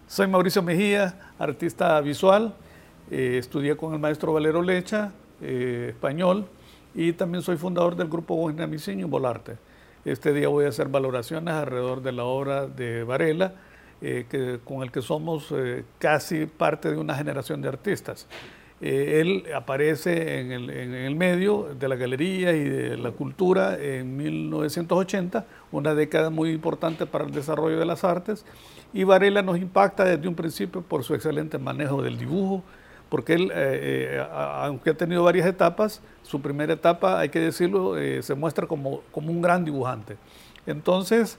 Soy Mauricio Mejía, artista visual. Estudié con el maestro Valero Lecha, español, y también soy fundador del grupo Guaynamiseño Volarte. Este día voy a hacer valoraciones alrededor de la obra de Varela, con el que somos casi parte de una generación de artistas. Él aparece en el medio de la galería y de la cultura en 1980, una década muy importante para el desarrollo de las artes, y Varela nos impacta desde un principio por su excelente manejo del dibujo, porque él, aunque ha tenido varias etapas, su primera etapa, hay que decirlo, se muestra como un gran dibujante. Entonces,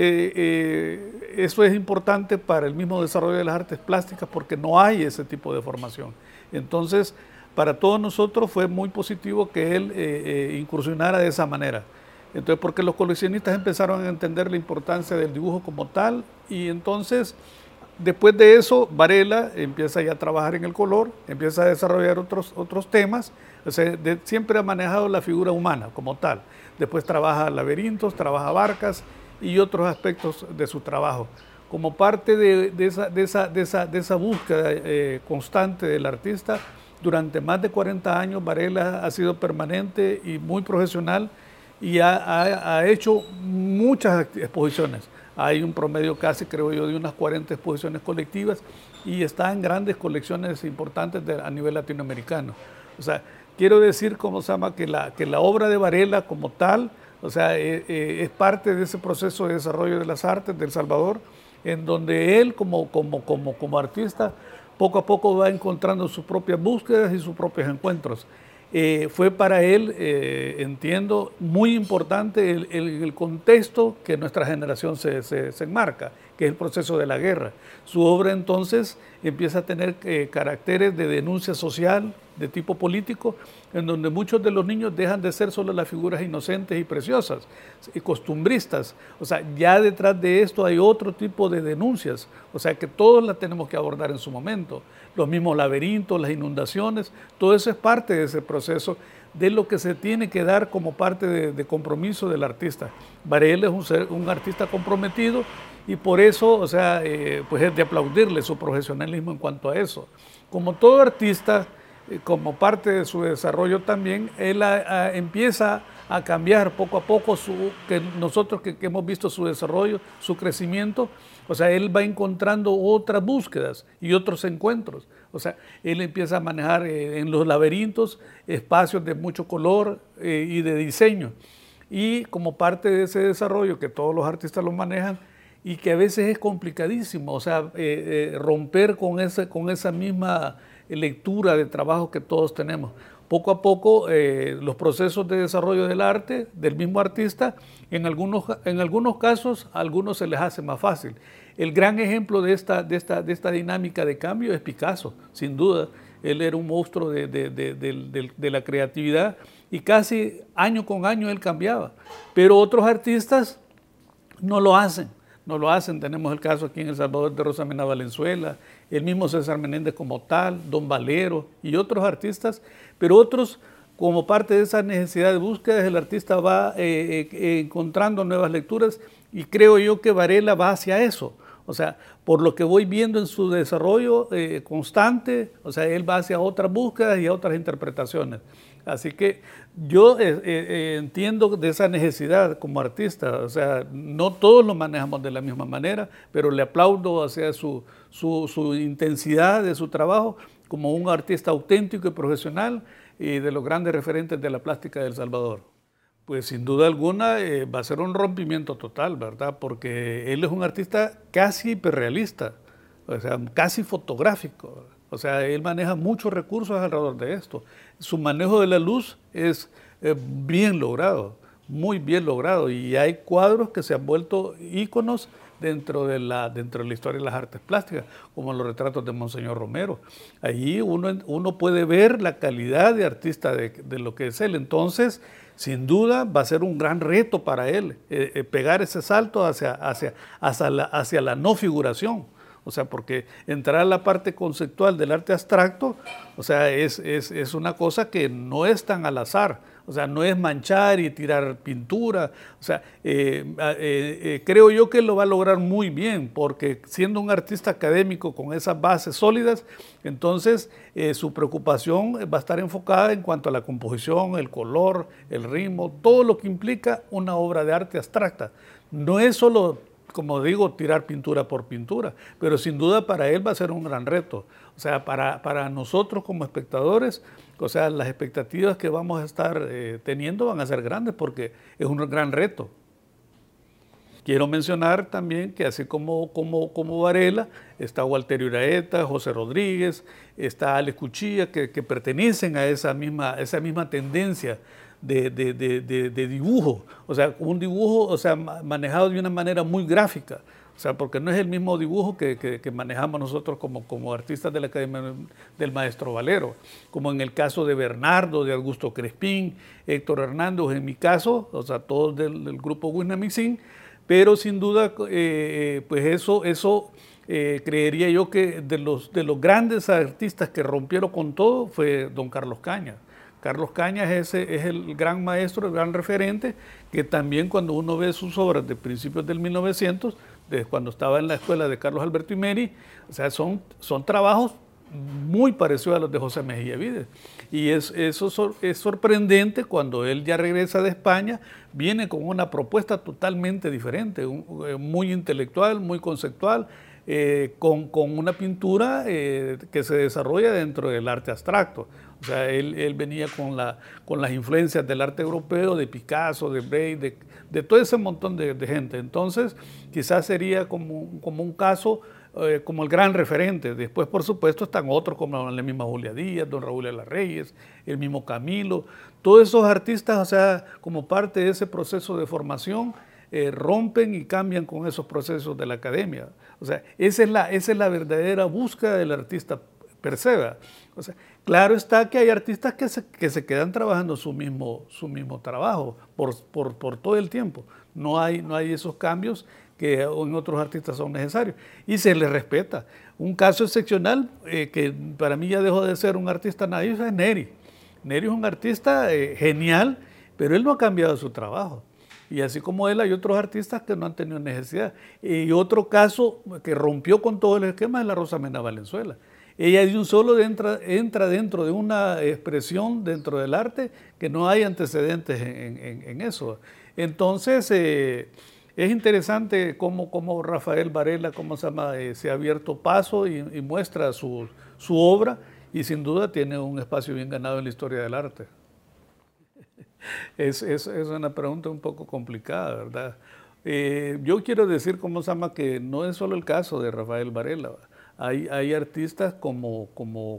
eso es importante para el mismo desarrollo de las artes plásticas porque no hay ese tipo de formación. Entonces, para todos nosotros fue muy positivo que él incursionara de esa manera. Entonces, porque los coleccionistas empezaron a entender la importancia del dibujo como tal, y entonces, después de eso, Varela empieza ya a trabajar en el color, empieza a desarrollar otros temas, o sea, siempre ha manejado la figura humana como tal. Después trabaja laberintos, trabaja barcas y otros aspectos de su trabajo. Como parte de esa búsqueda constante del artista, durante más de 40 años Varela ha sido permanente y muy profesional y ha hecho muchas exposiciones. Hay un promedio casi, creo yo, de unas 40 exposiciones colectivas y está en grandes colecciones importantes a nivel latinoamericano. O sea, quiero decir, como se llama, que la obra de Varela como tal, o sea, es parte de ese proceso de desarrollo de las artes de El Salvador, en donde él como artista poco a poco va encontrando sus propias búsquedas y sus propios encuentros. Fue para él, entiendo, muy importante el contexto que nuestra generación se enmarca, que es el proceso de la guerra. Su obra entonces empieza a tener caracteres de denuncia social, de tipo político, en donde muchos de los niños dejan de ser solo las figuras inocentes y preciosas, y costumbristas. O sea, ya detrás de esto hay otro tipo de denuncias, o sea, que todos las tenemos que abordar en su momento. Los mismos laberintos, las inundaciones, todo eso es parte de ese proceso, de lo que se tiene que dar como parte de compromiso del artista. Varela es un artista comprometido y por eso, o sea, pues es de aplaudirle su profesionalismo en cuanto a eso. Como todo artista, como parte de su desarrollo también, él empieza a cambiar poco a poco, nosotros que hemos visto su desarrollo, su crecimiento, o sea, él va encontrando otras búsquedas y otros encuentros. O sea, él empieza a manejar en los laberintos espacios de mucho color y de diseño. Y como parte de ese desarrollo que todos los artistas lo manejan y que a veces es complicadísimo, o sea, romper con esa misma lectura de trabajo que todos tenemos. Poco a poco los procesos de desarrollo del arte, del mismo artista, en algunos casos a algunos se les hace más fácil. El gran ejemplo de esta dinámica de cambio es Picasso, sin duda. Él era un monstruo de la creatividad y casi año con año él cambiaba. Pero otros artistas no lo hacen. No lo hacen. Tenemos el caso aquí en El Salvador de Rosa Mena Valenzuela, el mismo César Menéndez como tal, Don Valero y otros artistas, pero otros, como parte de esa necesidad de búsqueda, el artista va encontrando nuevas lecturas y creo yo que Varela va hacia eso. O sea, por lo que voy viendo en su desarrollo constante, o sea, él va hacia otras búsquedas y a otras interpretaciones. Así que yo entiendo de esa necesidad como artista, o sea, no todos lo manejamos de la misma manera, pero le aplaudo hacia su intensidad de su trabajo como un artista auténtico y profesional y de los grandes referentes de la plástica de El Salvador. Pues sin duda alguna va a ser un rompimiento total, ¿verdad? Porque él es un artista casi hiperrealista, o sea, casi fotográfico. O sea, él maneja muchos recursos alrededor de esto. Su manejo de la luz es bien logrado, muy bien logrado. Y hay cuadros que se han vuelto íconos dentro de la historia de las artes plásticas, como los retratos de Monseñor Romero. Allí uno puede ver la calidad de artista de lo que es él. Entonces, sin duda, va a ser un gran reto para él pegar ese salto hacia la no figuración. O sea, porque entrar a la parte conceptual del arte abstracto, o sea, es una cosa que no es tan al azar. O sea, no es manchar y tirar pintura. O sea, creo yo que lo va a lograr muy bien, porque siendo un artista académico con esas bases sólidas, entonces su preocupación va a estar enfocada en cuanto a la composición, el color, el ritmo, todo lo que implica una obra de arte abstracta. No es solo, como digo, tirar pintura por pintura, pero sin duda para él va a ser un gran reto. O sea, para nosotros como espectadores, o sea, las expectativas que vamos a estar teniendo van a ser grandes porque es un gran reto. Quiero mencionar también que así como Varela, está Walterio Iraeta, José Rodríguez, está Alex Cuchilla, que pertenecen a esa misma tendencia de dibujo, o sea, un dibujo, o sea, manejado de una manera muy gráfica, o sea, porque no es el mismo dibujo que manejamos nosotros como artistas de la Academia del Maestro Valero, como en el caso de Bernardo, de Augusto Crespín, Héctor Hernández, en mi caso, o sea, todos del grupo Wisnamixin, pero sin duda, pues eso creería yo que de los grandes artistas que rompieron con todo fue don Carlos Cañas. Carlos Cañas es el gran maestro, el gran referente, que también cuando uno ve sus obras de principios del 1900, desde cuando estaba en la escuela de Carlos Alberto Imeri, o sea, son trabajos muy parecidos a los de José Mejía Vides. Y eso es sorprendente cuando él ya regresa de España, viene con una propuesta totalmente diferente, muy intelectual, muy conceptual, con una pintura que se desarrolla dentro del arte abstracto. O sea, él venía con las influencias del arte europeo, de Picasso, de Braque, de todo ese montón de gente. Entonces, quizás sería como un caso, como el gran referente. Después, por supuesto, están otros como la misma Julia Díaz, don Raúl de las Reyes, el mismo Camilo. Todos esos artistas, o sea, como parte de ese proceso de formación, rompen y cambian con esos procesos de la academia. O sea, esa es la verdadera búsqueda del artista per se. O sea, claro está que hay artistas que se quedan trabajando su mismo trabajo por todo el tiempo. No hay esos cambios que en otros artistas son necesarios. Y se les respeta. Un caso excepcional, que para mí ya dejó de ser un artista naif, es Neri. Neri es un artista genial, pero él no ha cambiado su trabajo. Y así como él, hay otros artistas que no han tenido necesidad. Y otro caso que rompió con todo el esquema es la Rosa Mena Valenzuela. Ella de un solo entra dentro de una expresión dentro del arte que no hay antecedentes en eso. Entonces, es interesante cómo Rafael Varela, se ha abierto paso y muestra su obra, y sin duda tiene un espacio bien ganado en la historia del arte. Es una pregunta un poco complicada, ¿verdad? Yo quiero decir, que no es solo el caso de Rafael Varela. Hay artistas como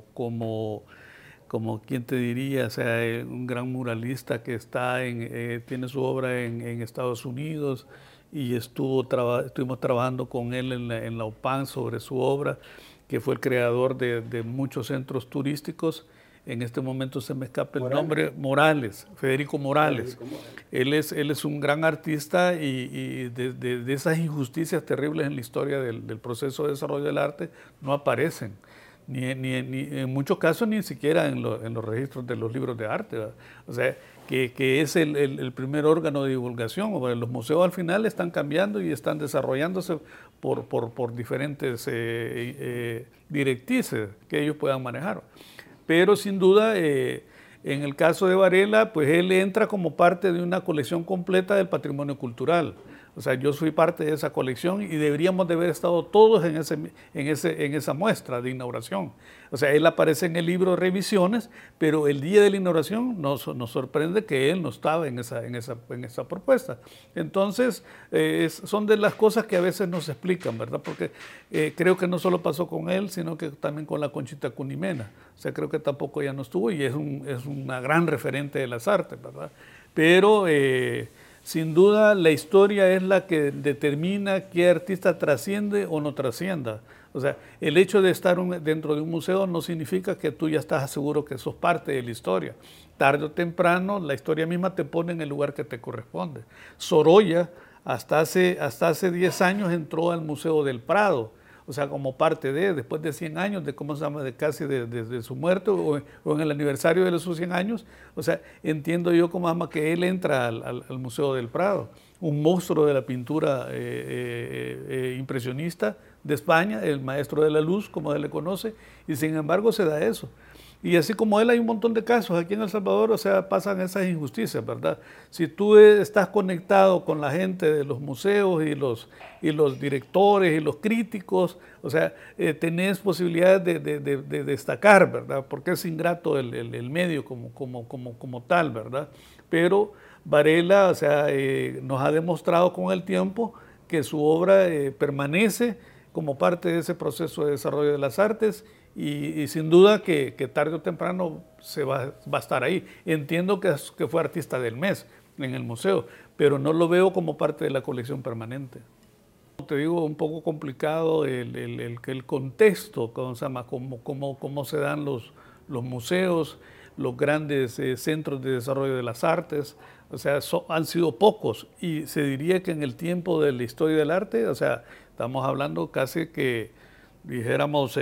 quién te diría, o sea, un gran muralista que tiene su obra en Estados Unidos, y estuvimos trabajando con él en la UPAN sobre su obra, que fue el creador de muchos centros turísticos. En este momento se me escapa el nombre, Federico Morales. Él es un gran artista, y de esas injusticias terribles en la historia del proceso de desarrollo del arte no aparecen. Ni en muchos casos ni siquiera en los registros de los libros de arte, ¿verdad? O sea, que es el primer órgano de divulgación. Los museos al final están cambiando y están desarrollándose por diferentes directrices que ellos puedan manejar. Pero sin duda, en el caso de Varela, pues él entra como parte de una colección completa del patrimonio cultural. O sea, yo soy parte de esa colección y deberíamos de haber estado todos en esa muestra de inauguración. O sea, él aparece en el libro Revisiones, pero el día de la inauguración nos sorprende que él no estaba en esa propuesta. Entonces, son de las cosas que a veces no se explican, ¿verdad? Porque creo que no solo pasó con él, sino que también con la Conchita Cunimena. O sea, creo que tampoco ella no estuvo, y es una gran referente de las artes, ¿verdad? Pero sin duda, la historia es la que determina qué artista trasciende o no trascienda. O sea, el hecho de estar dentro de un museo no significa que tú ya estás seguro que sos parte de la historia. Tarde o temprano, la historia misma te pone en el lugar que te corresponde. Sorolla, hasta hace 10 años, entró al Museo del Prado. o sea, como parte después de 100 años, de cómo se llama, de casi de su muerte, o en el aniversario de sus 100 años, o sea, entiendo yo cómo se llama que él entra al Museo del Prado, un monstruo de la pintura impresionista de España, el maestro de la luz, como él le conoce, y sin embargo se da eso. Y así como él hay un montón de casos aquí en El Salvador, o sea, pasan esas injusticias, ¿verdad? Si tú estás conectado con la gente de los museos y los directores y los críticos, o sea, tenés posibilidades de destacar, ¿verdad? Porque es ingrato el medio como tal, ¿verdad? Pero Varela, o sea, nos ha demostrado con el tiempo que su obra permanece como parte de ese proceso de desarrollo de las artes y sin duda que tarde o temprano va a estar ahí. Entiendo que fue artista del mes en el museo, pero no lo veo como parte de la colección permanente. Te digo, un poco complicado el contexto, ¿cómo se llama? Cómo se dan los museos, los grandes centros de desarrollo de las artes, o sea, han sido pocos y se diría que en el tiempo de la historia del arte, o sea, estamos hablando casi que dijéramos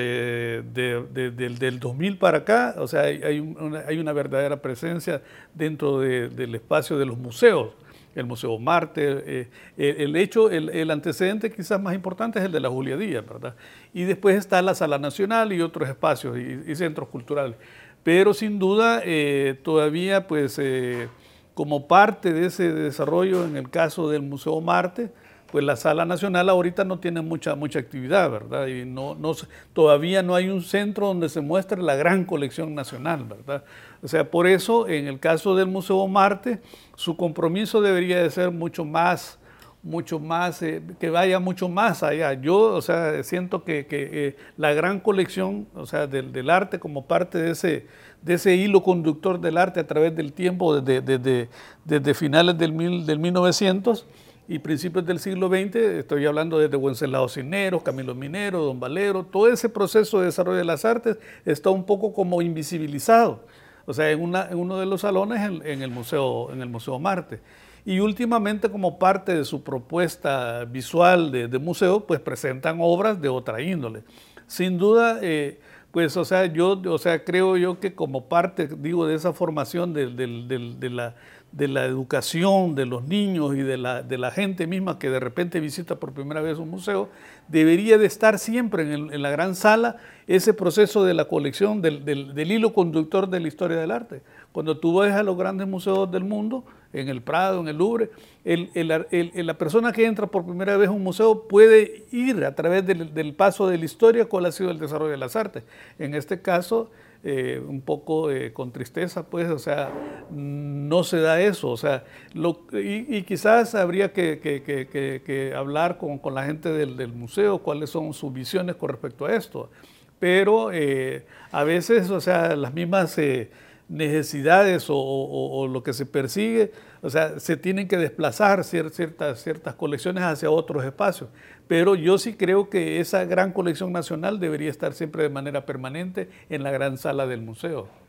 del 2000 para acá, o sea, hay una verdadera presencia dentro del espacio de los museos. El Museo Marte, el antecedente quizás más importante es el de la Julia Díaz, ¿verdad? Y después está la Sala Nacional y otros espacios y centros culturales. Pero sin duda todavía pues como parte de ese desarrollo en el caso del Museo Marte, pues la Sala Nacional ahorita no tiene mucha actividad, ¿verdad? Y todavía no hay un centro donde se muestre la gran colección nacional, ¿verdad? O sea, por eso, en el caso del Museo Marte, su compromiso debería de ser mucho más, que vaya mucho más allá. Yo, o sea, siento que la gran colección, o sea, del arte como parte de ese hilo conductor del arte a través del tiempo, desde finales del 1900, y principios del siglo XX, estoy hablando desde Wenceslao Cisneros, Camilo Minero, Don Valero, todo ese proceso de desarrollo de las artes está un poco como invisibilizado, o sea, en uno de los salones en el Museo Marte. Y últimamente, como parte de su propuesta visual de museo, pues presentan obras de otra índole. Sin duda, pues, o sea, creo yo que como parte, digo, de esa formación de la educación de los niños y de la gente misma que de repente visita por primera vez un museo, debería de estar siempre en la gran sala ese proceso de la colección, del hilo conductor de la historia del arte. Cuando tú vas a los grandes museos del mundo, en el Prado, en el Louvre, la persona que entra por primera vez a un museo puede ir a través del paso de la historia cuál ha sido el desarrollo de las artes. En este caso, un poco con tristeza, pues, o sea, no se da eso, o sea, y quizás habría que hablar con la gente del museo, cuáles son sus visiones con respecto a esto, pero a veces, o sea, las mismas necesidades o lo que se persigue, o sea, se tienen que desplazar ciertas colecciones hacia otros espacios. Pero yo sí creo que esa gran colección nacional debería estar siempre de manera permanente en la gran sala del museo.